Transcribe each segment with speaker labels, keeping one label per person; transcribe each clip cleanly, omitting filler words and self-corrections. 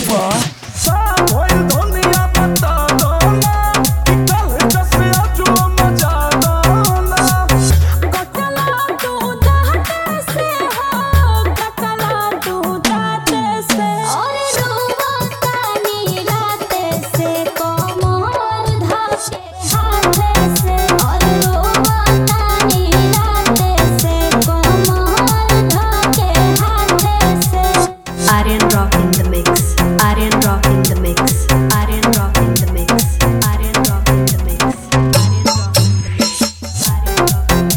Speaker 1: Aryan Rock in the mix. Aryan Rock in the mix. Aryan Rock in the mix. Aryan Rock in the mix. Aryan Rock in the mix. Aryan Rock in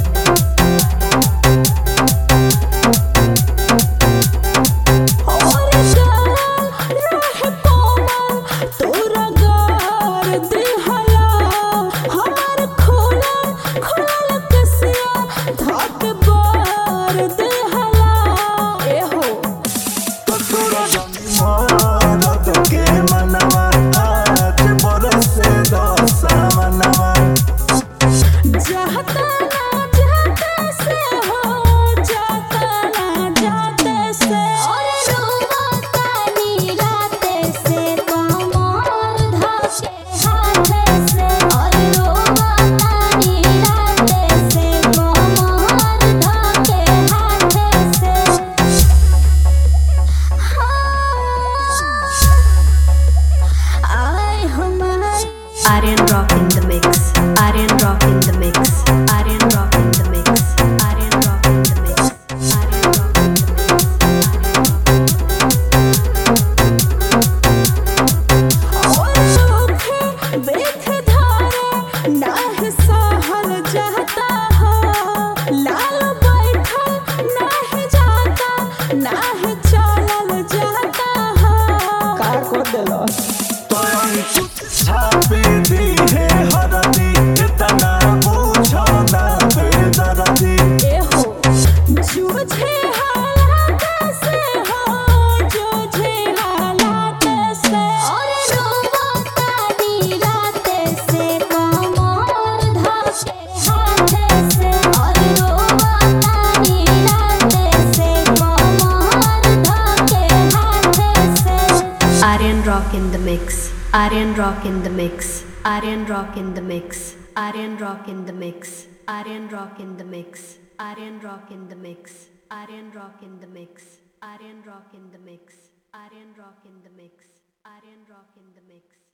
Speaker 1: Aryan Rock in the mix. Aryan Rock in the mix. Aryan Rock in the mix. Aryan Rock in the mix. Aryan Rock in the
Speaker 2: छापे दी है हरदी इतना पूछो ना बेदर्दी
Speaker 3: जूझे हालात से हो जूझे हालात से और रोता नीलात से कमर धके हाथ से और रोता नीलात से कमर धके हाथ से
Speaker 1: Aryan Rock in the mix. Aryan Rock in the mix. Aryan Rock in the mix. Aryan Rock in the mix. Aryan Rock in the mix. Aryan Rock in the mix. Aryan Rock in the mix. Aryan Rock in the mix. Aryan Rock in the mix. Aryan Rock in the mix.